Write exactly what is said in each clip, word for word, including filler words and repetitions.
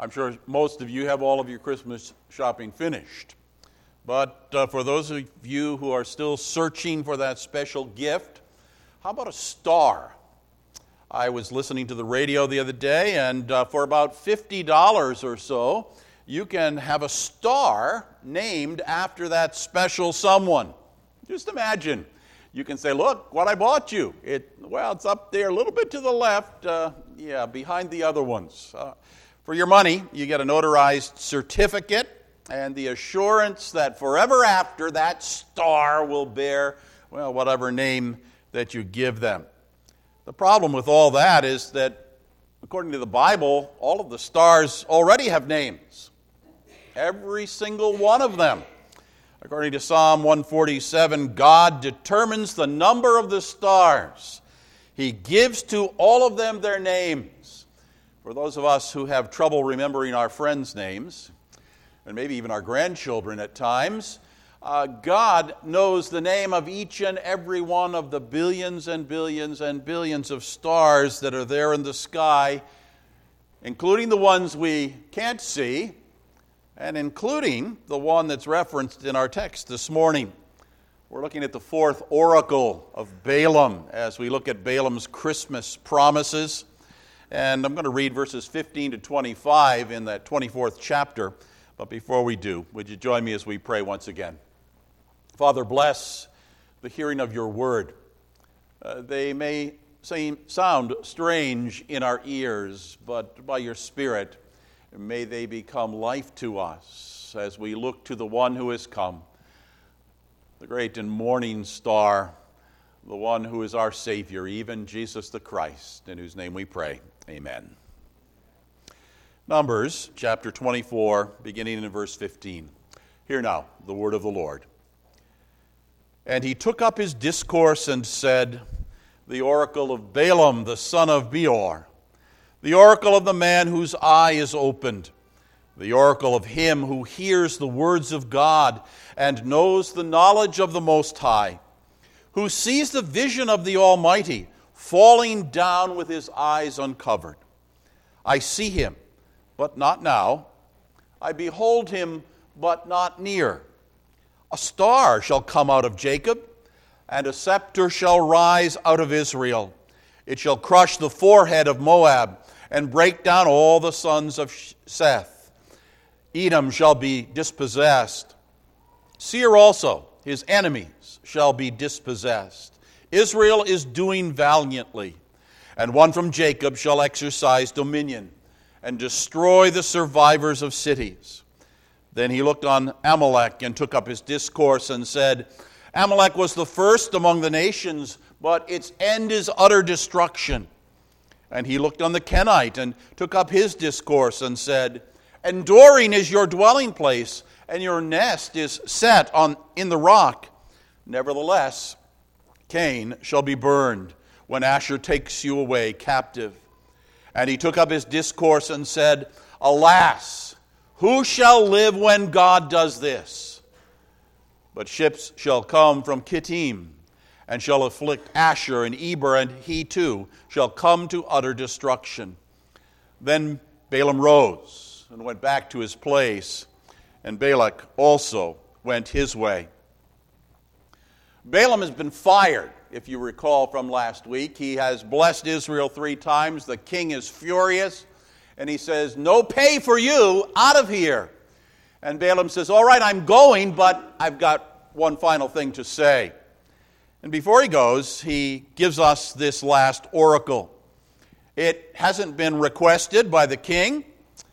I'm sure most of you have all of your Christmas shopping finished. But uh, for those of you who are still searching for that special gift, how about a star? I was listening to the radio the other day, and uh, for about fifty dollars or so, you can have a star named after that special someone. Just imagine. You can say, look, what I bought you. It Well, it's up there a little bit to the left, uh, yeah, behind the other ones. Uh, for your money, you get a notarized certificate and the assurance that forever after, that star will bear, well, whatever name that you give them. The problem with all that is that, according to the Bible, all of the stars already have names. Every single one of them. According to Psalm one forty-seven, God determines the number of the stars. He gives to all of them their names. For those of us who have trouble remembering our friends' names, and maybe even our grandchildren at times, uh, God knows the name of each and every one of the billions and billions and billions of stars that are there in the sky, including the ones we can't see, and including the one that's referenced in our text this morning. We're looking at the fourth oracle of Balaam as we look at Balaam's Christmas promises. And I'm going to read verses fifteen to twenty-five in that twenty-fourth chapter. But before we do, would you join me as we pray once again? Father, bless the hearing of your word. Uh, they may seem, sound strange in our ears, but by your Spirit, may they become life to us as we look to the one who has come, the great and morning star, the one who is our Savior, even Jesus the Christ, in whose name we pray. Amen. Numbers chapter twenty-four, beginning in verse fifteen. Hear now the word of the Lord. And he took up his discourse and said, the oracle of Balaam, the son of Beor, the oracle of the man whose eye is opened, the oracle of him who hears the words of God and knows the knowledge of the Most High, who sees the vision of the Almighty falling down with his eyes uncovered. I see him, but not now. I behold him, but not near. A star shall come out of Jacob, and a scepter shall rise out of Israel. It shall crush the forehead of Moab, and break down all the sons of Seth. Edom shall be dispossessed. Seir also, his enemies, shall be dispossessed. Israel is doing valiantly, and one from Jacob shall exercise dominion, and destroy the survivors of cities. Then he looked on Amalek and took up his discourse and said, Amalek was the first among the nations, but its end is utter destruction. And he looked on the Kenite and took up his discourse and said, Enduring is your dwelling place, and your nest is set on in the rock. Nevertheless, Cain shall be burned when Asher takes you away captive. And he took up his discourse and said, Alas, who shall live when God does this? But ships shall come from Kittim, and shall afflict Asher and Eber, and he too shall come to utter destruction. Then Balaam rose and went back to his place, and Balak also went his way. Balaam has been fired, if you recall from last week. He has blessed Israel three times. The king is furious, and he says, no pay for you, out of here. And Balaam says, all right, I'm going, but I've got one final thing to say. And before he goes, he gives us this last oracle. It hasn't been requested by the king,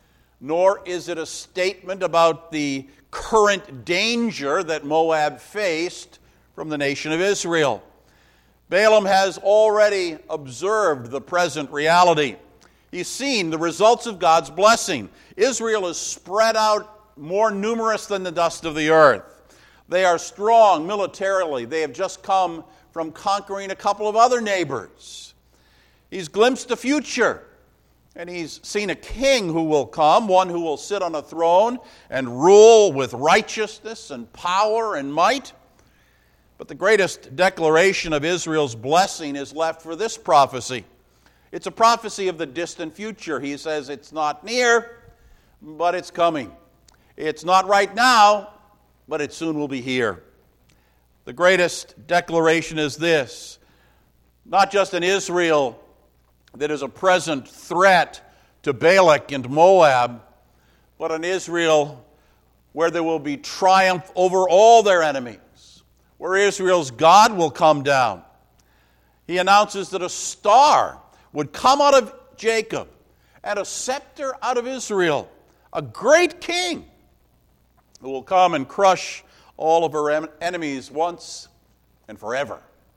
nor is it a statement about the current danger that Moab faced from the nation of Israel. Balaam has already observed the present reality. He's seen the results of God's blessing. Israel is spread out more numerous than the dust of the earth. They are strong militarily. They have just come from conquering a couple of other neighbors. He's glimpsed the future, and he's seen a king who will come, one who will sit on a throne and rule with righteousness and power and might. But the greatest declaration of Israel's blessing is left for this prophecy. It's a prophecy of the distant future. He says it's not near, but it's coming. It's not right now, but it soon will be here. The greatest declaration is this: not just in Israel that is a present threat to Balak and Moab, but in Israel where there will be triumph over all their enemies, where Israel's God will come down. He announces that a star would come out of Jacob and a scepter out of Israel, a great king who will come and crush all of her enemies once and forever.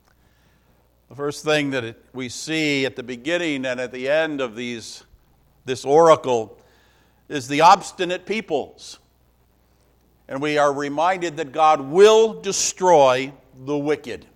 The first thing that it, we see at the beginning and at the end of these, this oracle is the obstinate peoples. And we are reminded that God will destroy the wicked.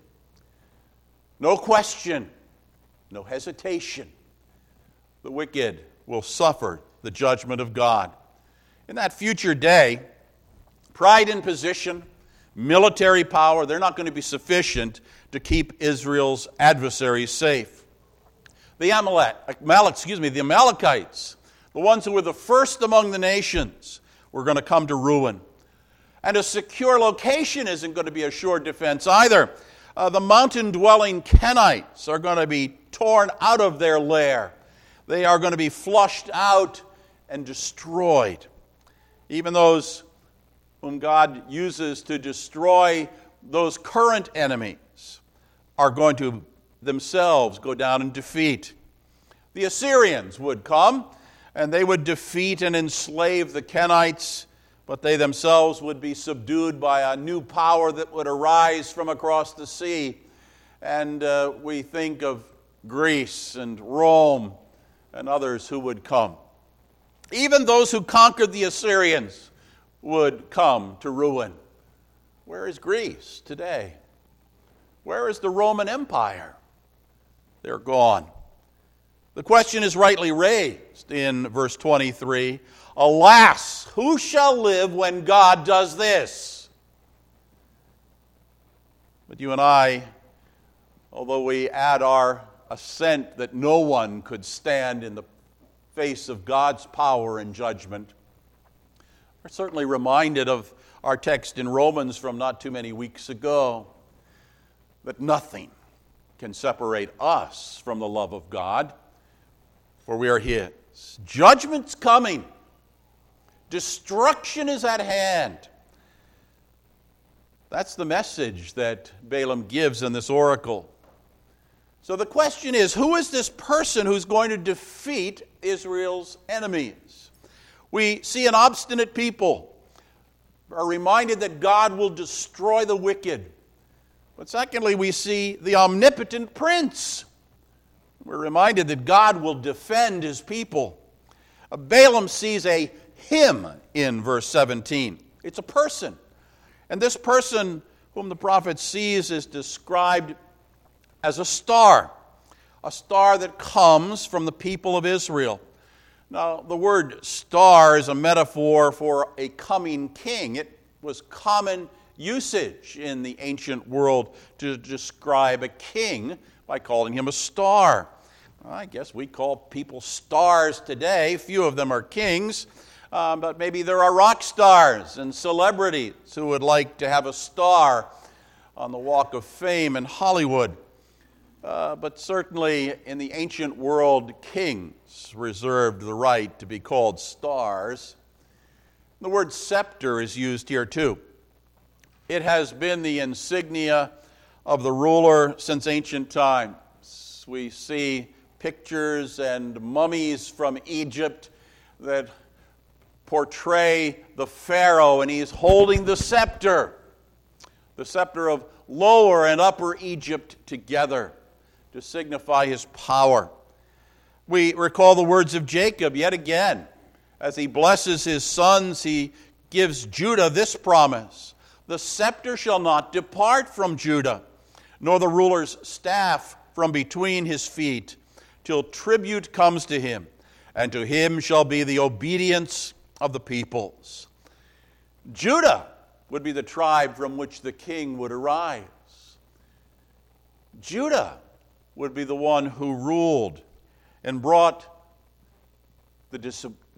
No question, no hesitation. The wicked will suffer the judgment of God. In that future day, pride in position, military power, they're not going to be sufficient to keep Israel's adversaries safe. The Amalek, Amalek, excuse me, the Amalekites, the ones who were the first among the nations, were going to come to ruin. And a secure location isn't going to be a sure defense either. Uh, the mountain-dwelling Kenites are going to be torn out of their lair. They are going to be flushed out and destroyed. Even those whom God uses to destroy those current enemies are going to themselves go down in defeat. The Assyrians would come, and they would defeat and enslave the Kenites, but they themselves would be subdued by a new power that would arise from across the sea. And uh, we think of Greece and Rome and others who would come. Even those who conquered the Assyrians would come to ruin. Where is Greece today? Where is the Roman Empire? They're gone. The question is rightly raised in verse twenty-three. Alas, who shall live when God does this? But you and I, although we add our assent that no one could stand in the face of God's power and judgment, we're certainly reminded of our text in Romans from not too many weeks ago, that nothing can separate us from the love of God, for we are His. Judgment's coming. Destruction is at hand. That's the message that Balaam gives in this oracle. So the question is, who is this person who's going to defeat Israel's enemies? We see an obstinate people, are reminded that God will destroy the wicked. But secondly, we see the omnipotent prince. We're reminded that God will defend His people. Balaam sees a him in verse seventeen. It's a person. And this person whom the prophet sees is described as a star. A star that comes from the people of Israel. Now, the word star is a metaphor for a coming king. It was common usage in the ancient world to describe a king by calling him a star. I guess we call people stars today. Few of them are kings, uh, but maybe there are rock stars and celebrities who would like to have a star on the Walk of Fame in Hollywood. Uh, but certainly in the ancient world, kings reserved the right to be called stars. The word scepter is used here too. It has been the insignia of the ruler since ancient times. We see pictures and mummies from Egypt that portray the Pharaoh, and he's holding the scepter, the scepter of Lower and Upper Egypt together to signify his power. We recall the words of Jacob yet again. As he blesses his sons, he gives Judah this promise: the scepter shall not depart from Judah, nor the ruler's staff from between his feet, till tribute comes to him, and to him shall be the obedience of the peoples. Judah would be the tribe from which the king would arise. Judah would be the one who ruled and brought the dis-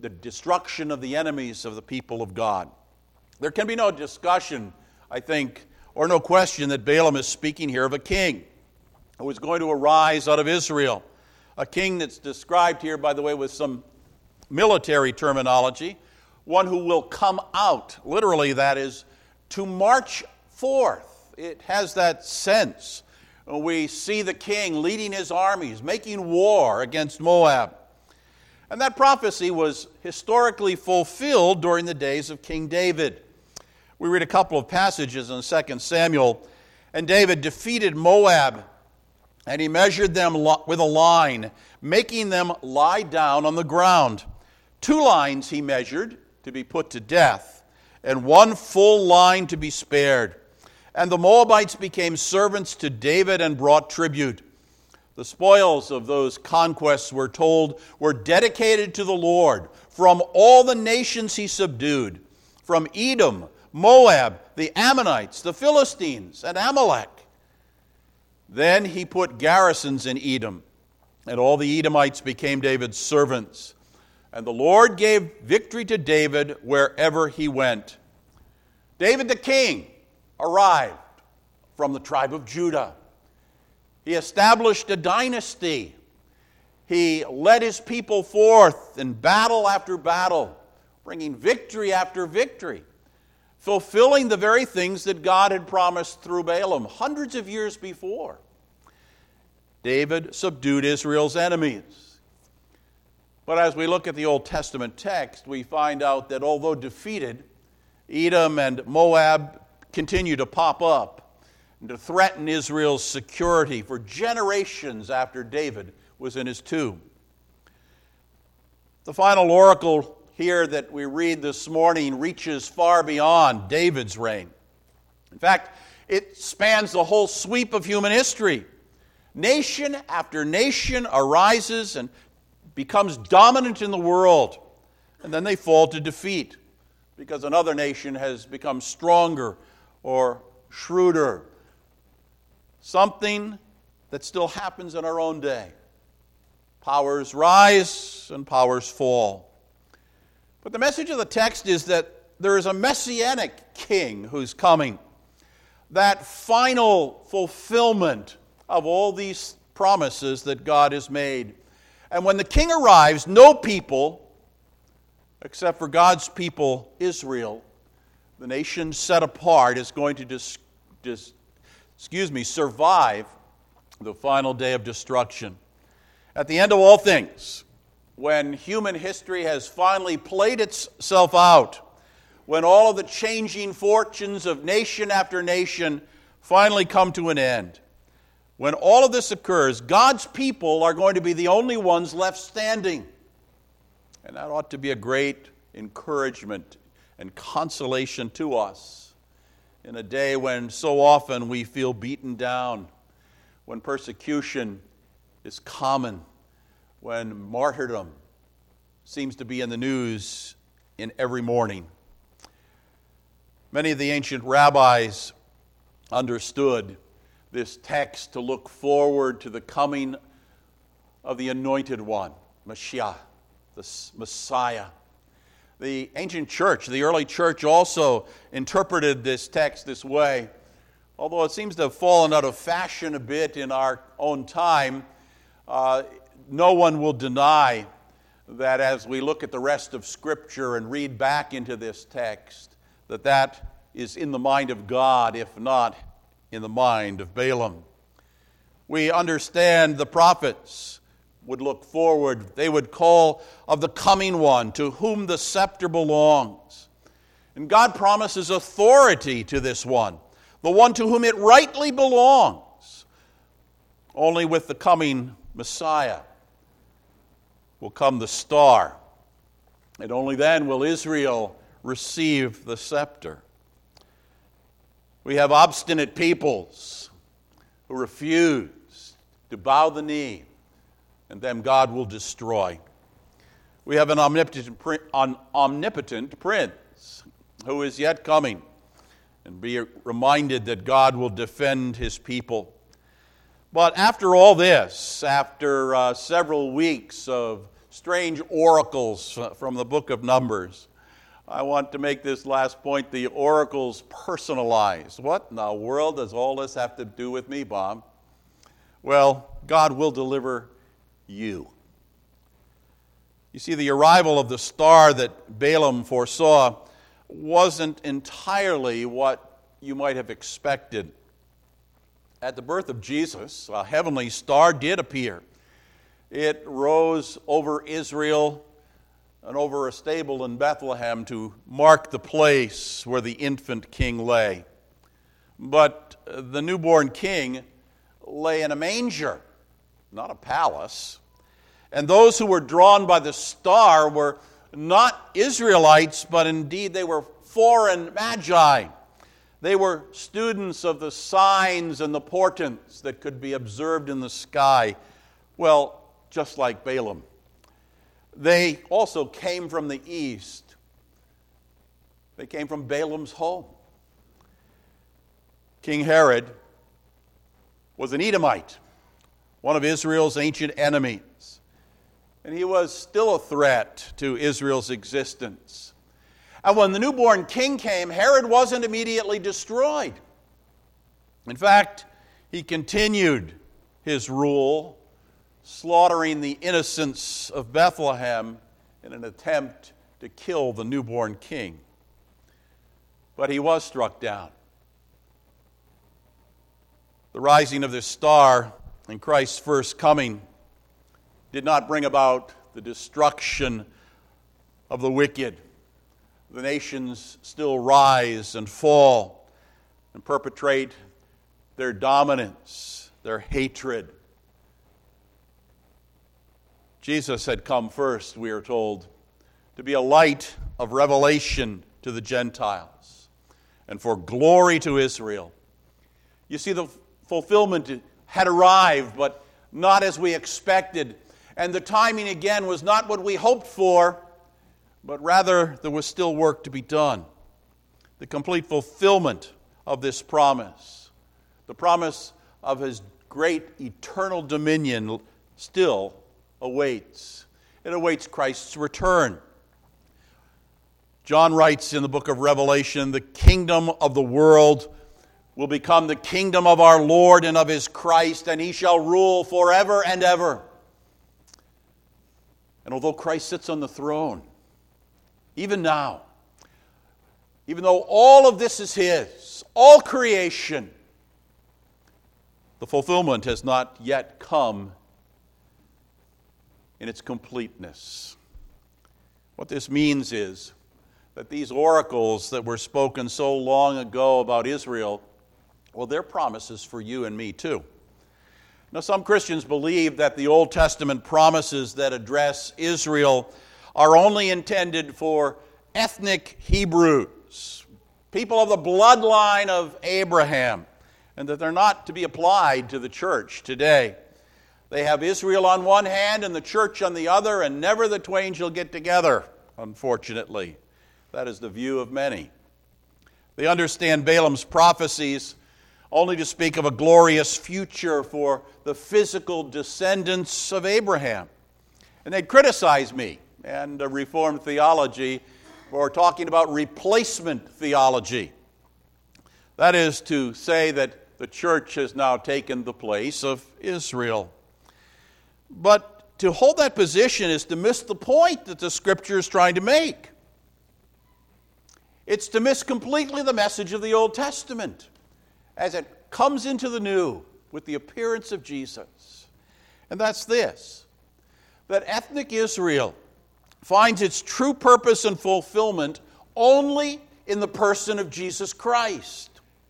the destruction of the enemies of the people of God. There can be no discussion, I think, or no question that Balaam is speaking here of a king who is going to arise out of Israel. A king that's described here, by the way, with some military terminology. One who will come out. Literally, that is, to march forth. It has that sense. We see the king leading his armies, making war against Moab. And that prophecy was historically fulfilled during the days of King David. We read a couple of passages in Second Samuel, and David defeated Moab, and he measured them with a line, making them lie down on the ground. Two lines he measured to be put to death, and one full line to be spared. And the Moabites became servants to David and brought tribute. The spoils of those conquests, we're told, were dedicated to the Lord from all the nations he subdued, from Edom, Moab, the Ammonites, the Philistines, and Amalek. Then he put garrisons in Edom, and all the Edomites became David's servants. And the Lord gave victory to David wherever he went. David the king arrived from the tribe of Judah. He established a dynasty. He led his people forth in battle after battle, bringing victory after victory, fulfilling the very things that God had promised through Balaam hundreds of years before. David subdued Israel's enemies. But as we look at the Old Testament text, we find out that although defeated, Edom and Moab continue to pop up and to threaten Israel's security for generations after David was in his tomb. The final oracle here that we read this morning reaches far beyond David's reign. In fact, it spans the whole sweep of human history. Nation after nation arises and becomes dominant in the world, and then they fall to defeat because another nation has become stronger or shrewder. Something that still happens in our own day. Powers rise and powers fall. But the message of the text is that there is a messianic king who's coming. That final fulfillment of all these promises that God has made. And when the king arrives, no people, except for God's people, Israel, the nation set apart, is going to dis, dis, excuse me, survive the final day of destruction. At the end of all things, when human history has finally played itself out, when all of the changing fortunes of nation after nation finally come to an end, when all of this occurs, God's people are going to be the only ones left standing. And that ought to be a great encouragement and consolation to us in a day when so often we feel beaten down, when persecution is common, when martyrdom seems to be in the news in every morning. Many of the ancient rabbis understood this text to look forward to the coming of the Anointed One, Mashiach, the Messiah. The ancient church, the early church, also interpreted this text this way. Although it seems to have fallen out of fashion a bit in our own time, uh, no one will deny that as we look at the rest of Scripture and read back into this text, that that is in the mind of God, if not in the mind of Balaam. We understand the prophets would look forward. They would call of the coming one to whom the scepter belongs. And God promises authority to this one, the one to whom it rightly belongs. Only with the coming Messiah will come the star, and only then will Israel receive the scepter. We have obstinate peoples who refuse to bow the knee, and them God will destroy. We have an omnipotent, an omnipotent prince who is yet coming, and be reminded that God will defend his people. But after all this, after uh, several weeks of strange oracles from the book of Numbers. I want to make this last point, the oracles personalized. What in the world does all this have to do with me, Bob? Well, God will deliver you. You see, the arrival of the star that Balaam foresaw wasn't entirely what you might have expected. At the birth of Jesus, a heavenly star did appear. It rose over Israel and over a stable in Bethlehem to mark the place where the infant king lay. But the newborn king lay in a manger, not a palace. And those who were drawn by the star were not Israelites, but indeed they were foreign magi. They were students of the signs and the portents that could be observed in the sky. Well, just like Balaam. They also came from the east. They came from Balaam's home. King Herod was an Edomite, one of Israel's ancient enemies. And he was still a threat to Israel's existence. And when the newborn king came, Herod wasn't immediately destroyed. In fact, he continued his rule, slaughtering the innocents of Bethlehem in an attempt to kill the newborn king. But he was struck down. The rising of this star and Christ's first coming did not bring about the destruction of the wicked. The nations still rise and fall and perpetrate their dominance, their hatred. Jesus had come first, we are told, to be a light of revelation to the Gentiles and for glory to Israel. You see, the fulfillment had arrived, but not as we expected. And the timing again was not what we hoped for, but rather there was still work to be done. The complete fulfillment of this promise, the promise of his great eternal dominion, still awaits. It awaits Christ's return. John writes in the book of Revelation, the kingdom of the world will become the kingdom of our Lord and of his Christ, and he shall rule forever and ever. And although Christ sits on the throne, even now, even though all of this is his, all creation, the fulfillment has not yet come in its completeness. What this means is that these oracles that were spoken so long ago about Israel, well, they're promises for you and me too. Now, some Christians believe that the Old Testament promises that address Israel are only intended for ethnic Hebrews, people of the bloodline of Abraham, and that they're not to be applied to the church today. They have Israel on one hand and the church on the other, and never the twain shall get together, unfortunately. That is the view of many. They understand Balaam's prophecies only to speak of a glorious future for the physical descendants of Abraham. And they'd criticize me and Reformed theology for talking about replacement theology. That is to say that the church has now taken the place of Israel. But to hold that position is to miss the point that the Scripture is trying to make. It's to miss completely the message of the Old Testament as it comes into the New with the appearance of Jesus. And that's this, that ethnic Israel finds its true purpose and fulfillment only in the person of Jesus Christ.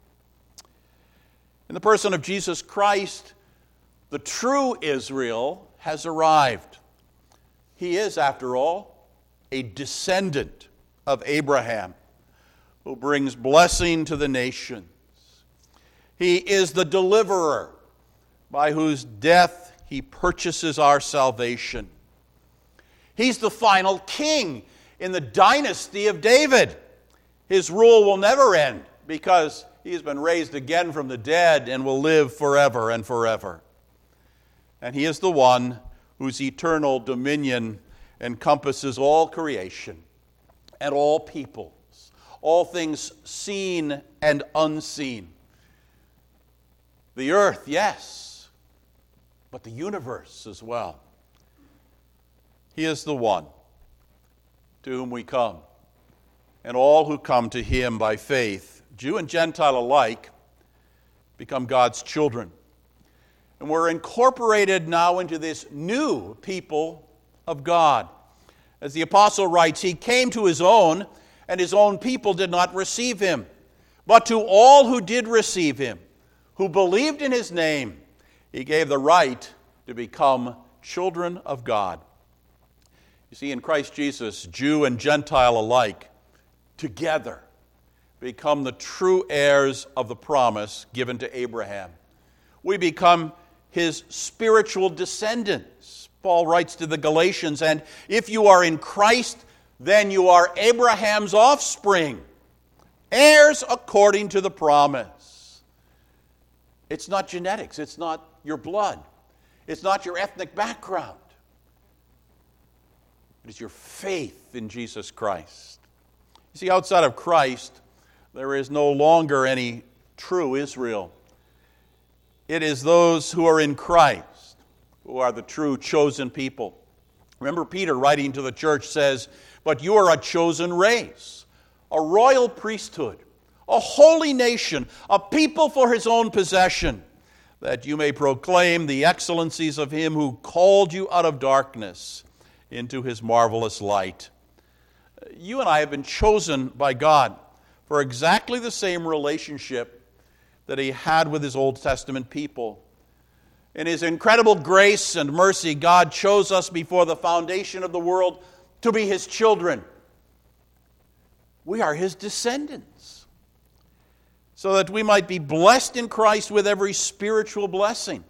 In the person of Jesus Christ, the true Israel has arrived. He is, after all, a descendant of Abraham who brings blessing to the nations. He is the deliverer by whose death he purchases our salvation. He's the final king in the dynasty of David. His rule will never end because he has been raised again from the dead and will live forever and forever. And he is the one whose eternal dominion encompasses all creation and all peoples, all things seen and unseen. The earth, yes, but the universe as well. He is the one to whom we come, and all who come to him by faith, Jew and Gentile alike, become God's children. And we're incorporated now into this new people of God. As the apostle writes, he came to his own, and his own people did not receive him. But to all who did receive him, who believed in his name, he gave the right to become children of God. You see, in Christ Jesus, Jew and Gentile alike, together, become the true heirs of the promise given to Abraham. We become his spiritual descendants. Paul writes to the Galatians, and if you are in Christ, then you are Abraham's offspring, heirs according to the promise. It's not genetics. It's not your blood. It's not your ethnic background. It is your faith in Jesus Christ. You see, outside of Christ, there is no longer any true Israel. It is those who are in Christ who are the true chosen people. Remember, Peter, writing to the church, says, "But you are a chosen race, a royal priesthood, a holy nation, a people for his own possession, that you may proclaim the excellencies of him who called you out of darkness into his marvelous light." You and I have been chosen by God for exactly the same relationship that he had with his Old Testament people. In his incredible grace and mercy, God chose us before the foundation of the world to be his children. We are his descendants, so that we might be blessed in Christ with every spiritual blessing.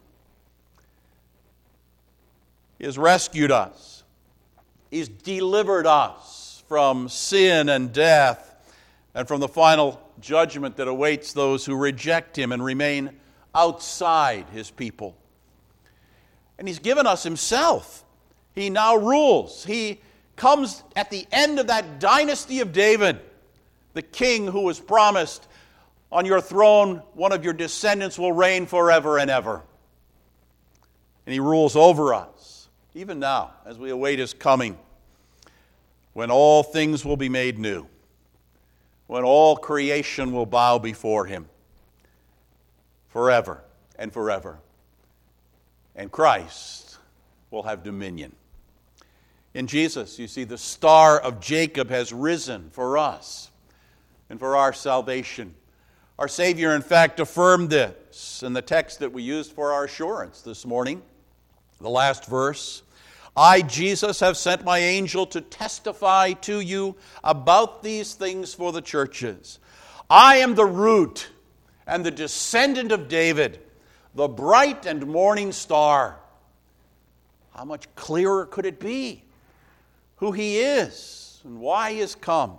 He has rescued us. He's delivered us from sin and death and from the final judgment that awaits those who reject him and remain outside his people. And he's given us himself. He now rules. He comes at the end of that dynasty of David, the king who was promised, on your throne one of your descendants will reign forever and ever. And he rules over us, even now, as we await his coming, when all things will be made new, when all creation will bow before him forever and forever. And Christ will have dominion. In Jesus, you see, the star of Jacob has risen for us and for our salvation. Our Savior, in fact, affirmed this in the text that we used for our assurance this morning, the last verse. "I, Jesus, have sent my angel to testify to you about these things for the churches. I am the root and the descendant of David, the bright and morning star." How much clearer could it be who he is and why he has come?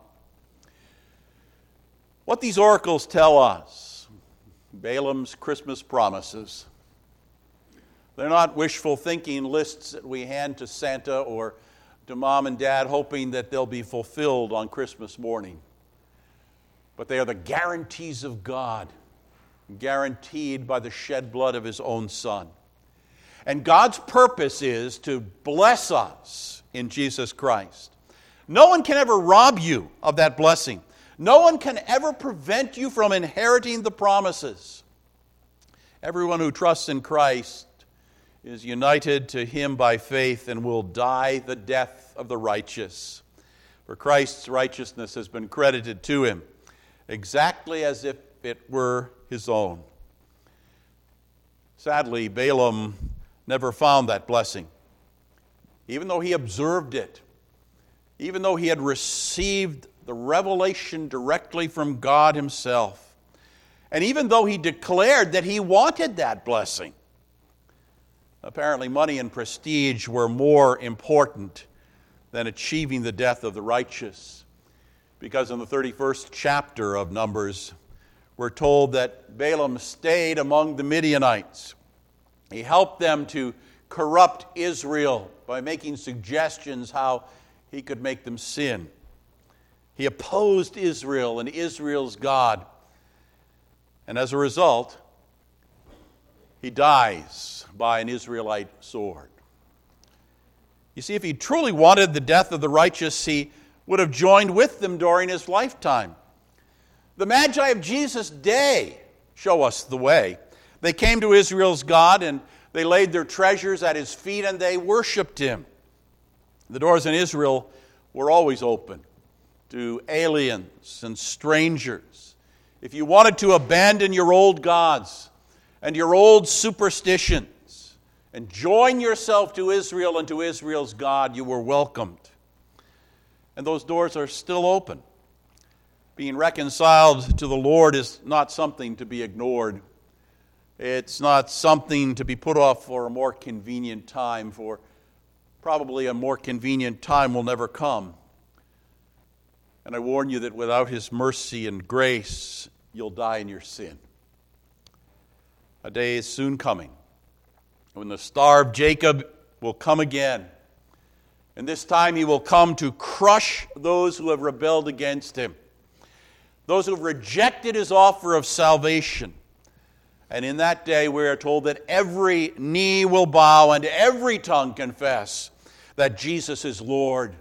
What these oracles tell us, Balaam's Christmas promises, they're not wishful thinking lists that we hand to Santa or to mom and dad hoping that they'll be fulfilled on Christmas morning. But they are the guarantees of God, guaranteed by the shed blood of his own Son. And God's purpose is to bless us in Jesus Christ. No one can ever rob you of that blessing. No one can ever prevent you from inheriting the promises. Everyone who trusts in Christ is united to him by faith and will die the death of the righteous. For Christ's righteousness has been credited to him, exactly as if it were his own. Sadly, Balaam never found that blessing. Even though he observed it, even though he had received the revelation directly from God himself, and even though he declared that he wanted that blessing, apparently money and prestige were more important than achieving the death of the righteous. Because in the thirty-first chapter of Numbers, we're told that Balaam stayed among the Midianites. He helped them to corrupt Israel by making suggestions how he could make them sin. He opposed Israel and Israel's God. And as a result, he dies by an Israelite sword. You see, if he truly wanted the death of the righteous, he would have joined with them during his lifetime. The Magi of Jesus' day show us the way. They came to Israel's God and they laid their treasures at his feet and they worshiped him. The doors in Israel were always open to aliens and strangers. If you wanted to abandon your old gods and your old superstitions and join yourself to Israel and to Israel's God, you were welcomed. And those doors are still open. Being reconciled to the Lord is not something to be ignored. It's not something to be put off for a more convenient time, for probably a more convenient time will never come. And I warn you that without his mercy and grace, you'll die in your sin. A day is soon coming when the star of Jacob will come again. And this time he will come to crush those who have rebelled against him, those who have rejected his offer of salvation. And in that day we are told that every knee will bow and every tongue confess that Jesus is Lord.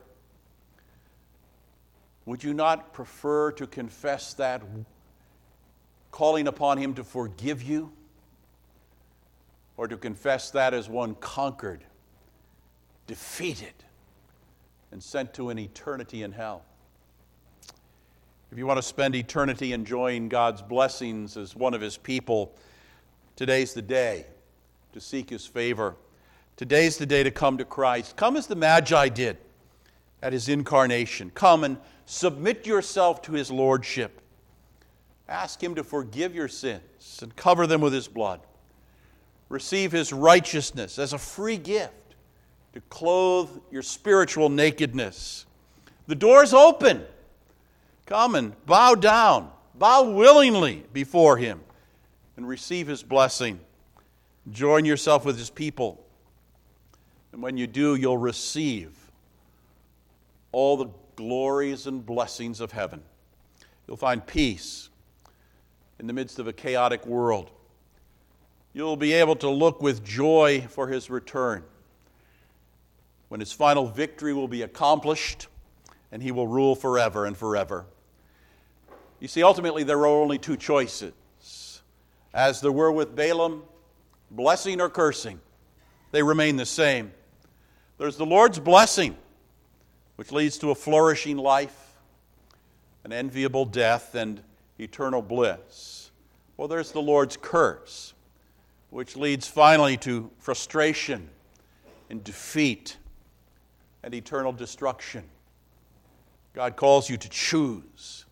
Would you not prefer to confess that, calling upon him to forgive you, or to confess that as one conquered, defeated, and sent to an eternity in hell? If you want to spend eternity enjoying God's blessings as one of his people, today's the day to seek his favor. Today's the day to come to Christ. Come as the Magi did at his incarnation. Come and submit yourself to his lordship. Ask him to forgive your sins and cover them with his blood. Receive his righteousness as a free gift to clothe your spiritual nakedness. The door's open. Come and bow down, bow willingly before him and receive his blessing. Join yourself with his people. And when you do, you'll receive all the glories and blessings of heaven. You'll find peace in the midst of a chaotic world. You'll be able to look with joy for his return, when his final victory will be accomplished and he will rule forever and forever. You see, ultimately there are only two choices. As there were with Balaam, blessing or cursing, they remain the same. There's the Lord's blessing, which leads to a flourishing life, an enviable death, and eternal bliss. Well, there's the Lord's curse, which leads finally to frustration and defeat and eternal destruction. God calls you to choose.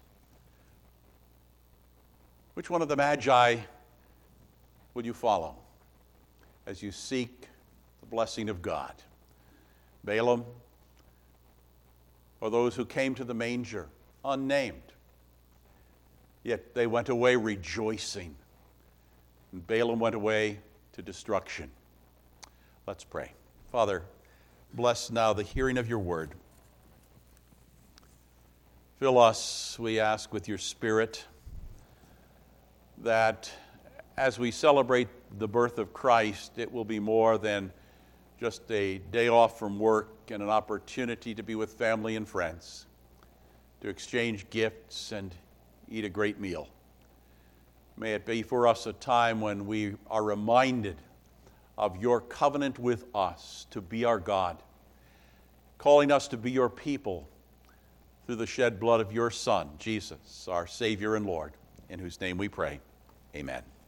Which one of the Magi will you follow as you seek the blessing of God? Balaam, or those who came to the manger unnamed, yet they went away rejoicing, and Balaam went away to destruction? Let's pray. Father, bless now the hearing of your word. Fill us, we ask, with your Spirit, that as we celebrate the birth of Christ, it will be more than just a day off from work and an opportunity to be with family and friends, to exchange gifts and eat a great meal. May it be for us a time when we are reminded of your covenant with us to be our God, calling us to be your people through the shed blood of your Son, Jesus, our Savior and Lord, in whose name we pray. Amen.